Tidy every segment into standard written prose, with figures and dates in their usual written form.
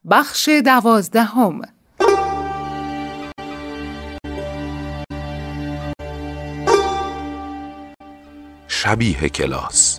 بخش 12. شبیه کلاس.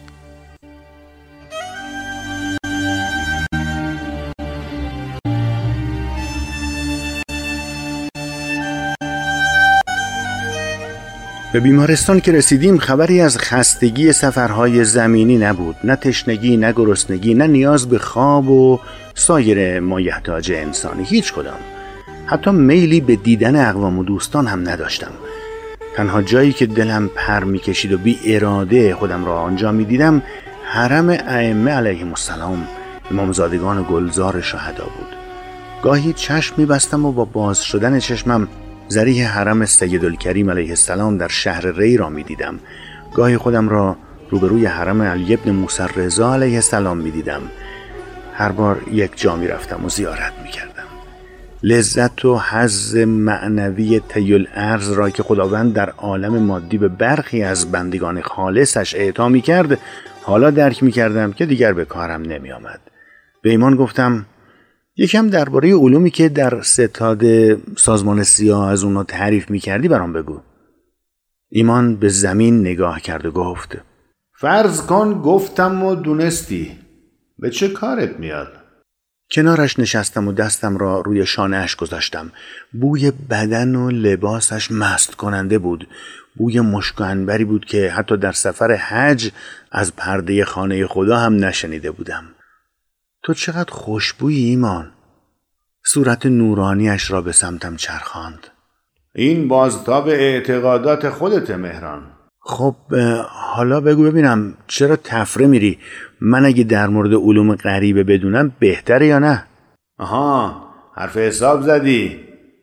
به بیمارستان که رسیدیم خبری از خستگی سفرهای زمینی نبود، نه تشنگی، نه گرسنگی، نه نیاز به خواب و سایر مایحتاج انسانی، هیچ کدام. حتی میلی به دیدن اقوام و دوستان هم نداشتم. تنها جایی که دلم پر میکشید و بی اراده خودم را آنجا میدیدم حرم ائمه علیهم السلام، امامزادگان گلزار شهدا بود. گاهی چشم میبستم و با باز شدن چشمم ضریح حرم سیدالکریم علیه السلام در شهر ری را میدیدم. گاهی خودم را روبروی حرم علی بن موسی رضا علیه السلام میدیدم. هر بار یک جا میرفتم و زیارت میکردم. لذت و حظ معنوی طی الارض را که خداوند در عالم مادی به برخی از بندگان خالصش اعطا میکرد حالا درک میکردم که دیگر به کارم نمیآمد. به ایمان گفتم یکم درباره علومی که در ستاد سازمان سیاه از اونها تعریف میکردی برام بگو. ایمان به زمین نگاه کرد و گفت فرض کن گفتم و دونستی، به چه کارت میاد؟ کنارش نشستم و دستم را روی شانه‌اش گذاشتم. بوی بدن و لباسش مست کننده بود. بوی مشک و عنبری بود که حتی در سفر حج از پرده خانه خدا هم نشنیده بودم. تو چقدر خوشبویی ایمان. صورت نورانیش را به سمتم چرخاند. این بازتاب اعتقادات خودت مهران. خب حالا بگو ببینم چرا تفره میری؟ من اگه در مورد علوم غریبه بدونم بهتره یا نه؟ آها، حرف حساب زدی.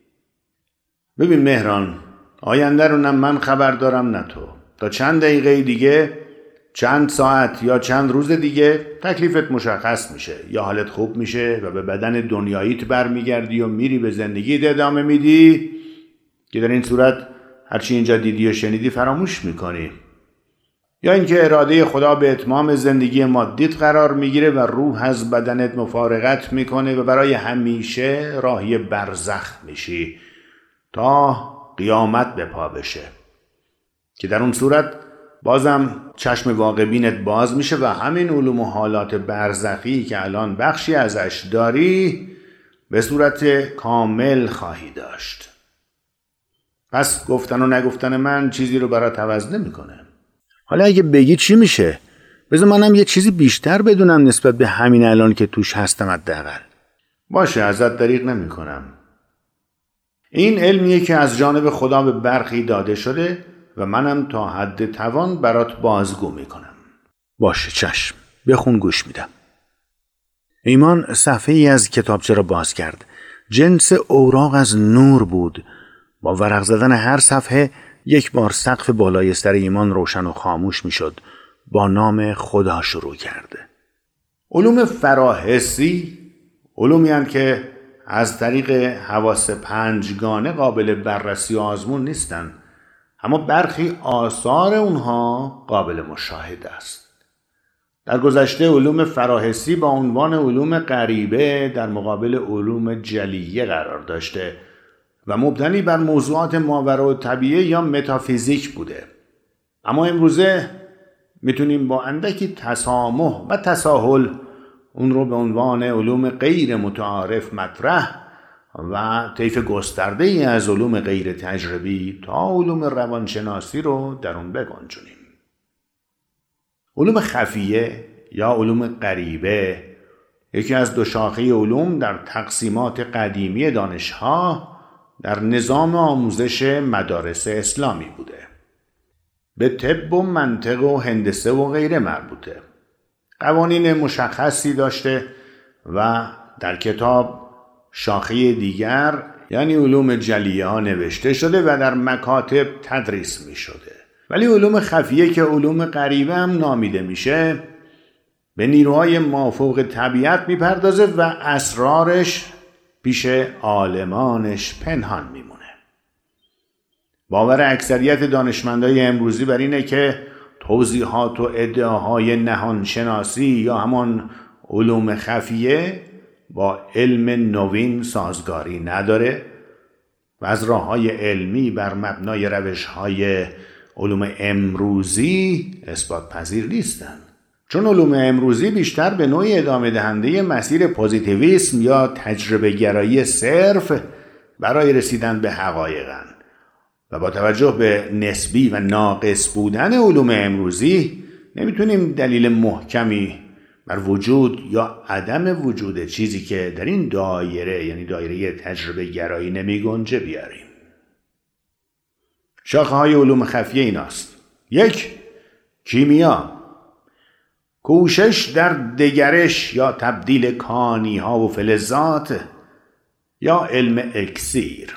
ببین مهران، آینده رو نه من خبر دارم نه تو. تا چند دقیقه دیگه، چند ساعت یا چند روز دیگه تکلیفت مشخص میشه. یا حالت خوب میشه و به بدن دنیاییت برمیگردی و میری به زندگیت ادامه میدی، که در این صورت هرچی اینجا دیدی و شنیدی فراموش میکنی. یا اینکه اراده خدا به اتمام زندگی مادیت قرار میگیره و روح از بدنت مفارقت میکنه و برای همیشه راهی برزخ میشی تا قیامت به پا بشه، که در اون صورت بازم چشم واقع بینت باز میشه و همین علوم و حالات برزخی که الان بخشی ازش داری به صورت کامل خواهی داشت. پس گفتن و نگفتن من چیزی رو برات عوض نمیکنه. حالا اگه بگی چی میشه؟ بذار منم یه چیزی بیشتر بدونم نسبت به همین الان که توش هستم حداقل. باشه، ازت دریغ نمیکنم. این علمیه که از جانب خدا به برخی داده شده و منم تا حد توان برات بازگو میکنم. باشه چشم، بخون گوش میدم. ایمان صفحه ای از کتابچه را باز کرد. جنس اوراق از نور بود. با ورق زدن هر صفحه یک بار سقف بالای سر ایمان روشن و خاموش میشد. با نام خدا شروع کرده. علوم فراحسی علومی هستند که از طریق حواس پنجگانه قابل بررسی و آزمون نیستن، اما برخی آثار اونها قابل مشاهده است. در گذشته علوم فراحسی با عنوان علوم غریبه در مقابل علوم جلیه قرار داشته و مبتنی بر موضوعات ماوراءالطبیعه یا متافیزیک بوده. اما امروزه میتونیم با اندکی تسامح و تساهل اون رو به عنوان علوم غیر متعارف مطرح و طیف گسترده ای از علوم غیر تجربی تا علوم روانشناسی رو در اون بگنجونیم. علوم خفیه یا علوم غریبه یکی از دو شاخه علوم در تقسیمات قدیمی دانشها در نظام آموزش مدارس اسلامی بوده. به طب و منطق و هندسه و غیره مربوطه. قوانین مشخصی داشته و در کتاب شاخه دیگر یعنی علوم جلیه ها نوشته شده و در مکاتب تدریس می شده. ولی علوم خفیه که علوم غریبه هم نامیده میشه به نیروهای مافوق طبیعت می پردازه و اسرارش پیش عالمانش پنهان می مونه. باور اکثریت دانشمندای امروزی بر اینه که توضیحات و ادعاهای نهانشناسی یا همان علوم خفیه با علم نوین سازگاری نداره و از راه‌های علمی بر مبنای روش‌های علوم امروزی اثبات پذیر نیستند. چون علوم امروزی بیشتر به نوعی ادامه دهنده مسیر پوزیتیویسم یا تجربه گرایی صرف برای رسیدن به حقایقن و با توجه به نسبی و ناقص بودن علوم امروزی نمیتونیم دلیل محکمی بر وجود یا عدم وجود چیزی که در این دایره یعنی دایره تجربه گرایی نمی گنجه بیاریم. شاخه های علوم خفیه ایناست: 1. کیمیا، کوشش در دگرش یا تبدیل کانی ها و فلزات یا علم اکسیر.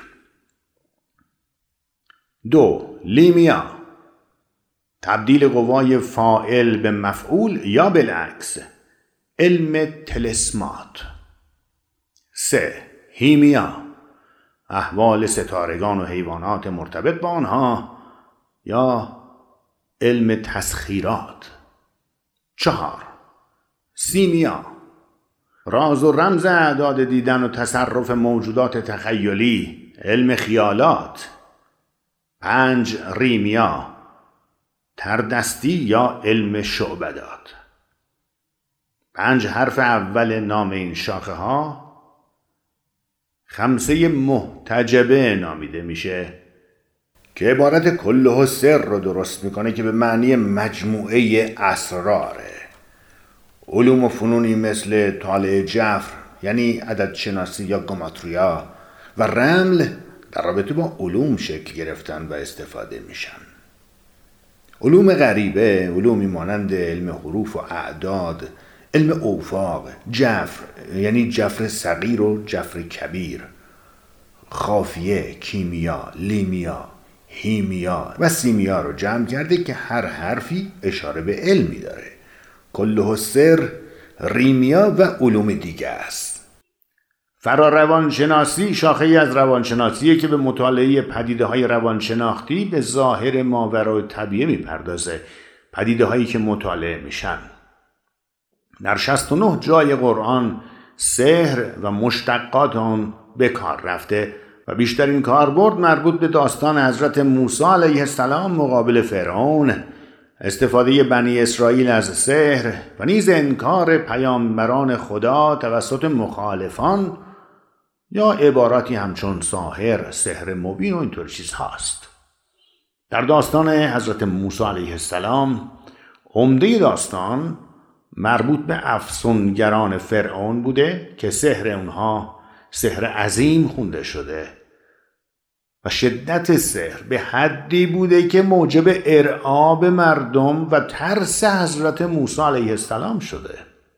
2. لیمیا، تبدیل قوای فاعل به مفعول یا بالعکس، علم تلسمات. 3. هیمیا، احوال ستارگان و حیوانات مرتبط با آنها یا علم تسخیرات. 4. سیمیا، راز و رمز اعداد دیدن و تصرف موجودات تخیلی، علم خیالات. 5. ریمیا، تردستی یا علم شعبدات. 5 حرف اول نام این شاخه ها خمسه محتجبه نامیده میشه که عبارت کله سر رو درست میکنه که به معنی مجموعه اسراره. علوم و فنونی مثل طالع جفر یعنی عدد شناسی یا گماتریا و رمل در رابطه با علوم شکل گرفتن و استفاده میشن. علوم غریبه، علومی مانند علم حروف و اعداد، علم اوفاق، جفر یعنی جفر صغیر و جفر کبیر، خافیه، کیمیا، لیمیا، هیمیا و سیمیا رو جمع کرده که هر حرفی اشاره به علمی داره. کله سر، ریمیا و علوم دیگه است. فراروانشناسی شاخه‌ای از روانشناسیه که به مطالعه پدیده‌های روانشناختی به ظاهر ماورای طبیعه میپردازه، پدیده‌هایی که مطالعه میشن. در 69 جای قرآن سحر و مشتقات آن به کار رفته و بیشترین کاربرد مربوط به داستان حضرت موسی علیه السلام مقابل فرعون، استفاده بنی اسرائیل از سحر و نیز انکار پیامبران خدا توسط مخالفان یا عباراتی همچون ساحر، سحر مبین و اینطور چیز هاست. در داستان حضرت موسی علیه السلام عمده داستان مربوط به افسونگران فرعون بوده که سحر اونها سحر عظیم خونده شده و شدت سحر به حدی بوده که موجب ارعاب مردم و ترس حضرت موسی علیه السلام شده.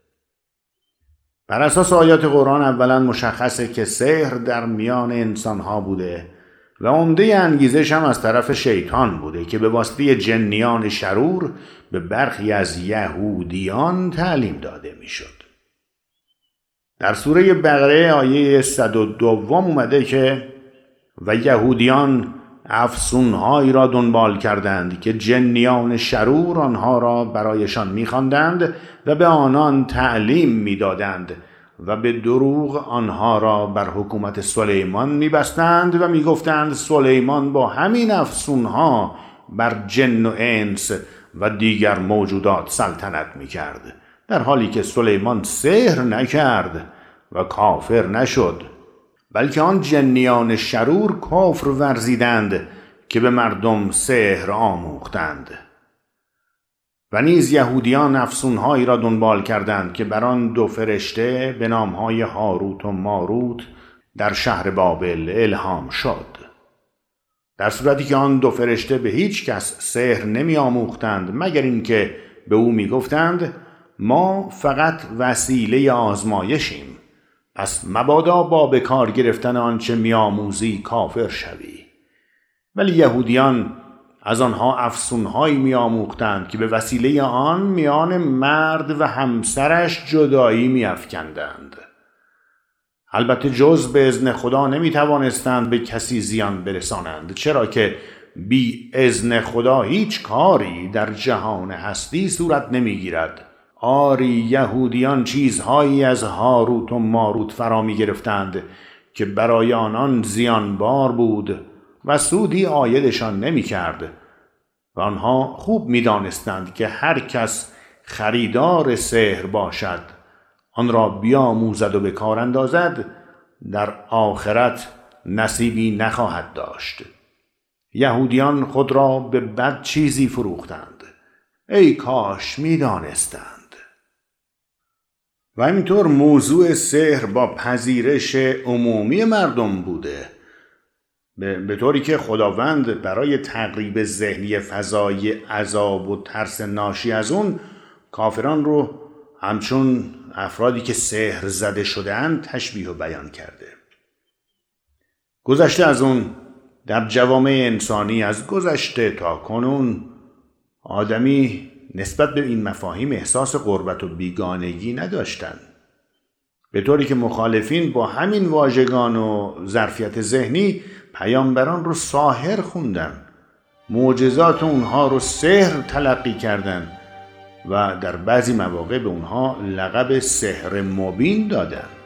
بر اساس آیات قرآن اولا مشخصه که سحر در میان انسانها بوده و عمده انگیزش هم از طرف شیطان بوده که به واسطه جنیان شرور به برخی از یهودیان تعلیم داده میشد. در سوره بقره آیه 102 اومده که و یهودیان افسونهایی را دنبال کردند که جنیان شرور آنها را برایشان می‌خواندند و به آنان تعلیم می‌دادند و به دروغ آنها را بر حکومت سلیمان می‌بستند و می‌گفتند سلیمان با همین افسونها بر جن و انس و دیگر موجودات سلطنت می‌کرد، در حالی که سلیمان سحر نکرد و کافر نشد، بلکه آن جنیان شرور کفر ورزیدند که به مردم سحر آموختند. و نیز یهودیان افسونهایی را دنبال کردند که بر آن 2 فرشته به نامهای هاروت و ماروت در شهر بابل الهام شد، در صورتی که آن 2 فرشته به هیچ کس سحر نمی آموختند مگر اینکه به او می گفتند ما فقط وسیله آزمایشیم، پس مبادا با به کار گرفتن آنچه میآموزی کافر شوی. ولی یهودیان از آنها افسونهایی میآموختند که به وسیله آن میان مرد و همسرش جدایی میافکندند. البته جز به اذن خدا نمیتوانستند به کسی زیان برسانند، چرا که بی اذن خدا هیچ کاری در جهان هستی صورت نمیگیرد. آری یهودیان چیزهایی از هاروت و ماروت فرا می گرفتند که برای آنان زیانبار بود و سودی عایدشان نمی کرد و آنها خوب می دانستند که هر کس خریدار سحر باشد آن را بیاموزد و به کار اندازد در آخرت نصیبی نخواهد داشت. یهودیان خود را به بد چیزی فروختند. ای کاش می دانستند. و اینطور موضوع سحر با پذیرش عمومی مردم بوده، به طوری که خداوند برای تقریب ذهنی فضای عذاب و ترس ناشی از اون کافران رو همچون افرادی که سحر زده شده‌اند تشبیه و بیان کرده. گذشته از اون در جوامع انسانی از گذشته تا کنون آدمی نسبت به این مفاهیم احساس غربت و بیگانگی نداشتن، به طوری که مخالفین با همین واژگان و ظرفیت ذهنی پیامبران رو ساحر خوندن، معجزات اونها رو سحر تلقی کردن و در بعضی مواقع به اونها لقب سحر مبین دادن.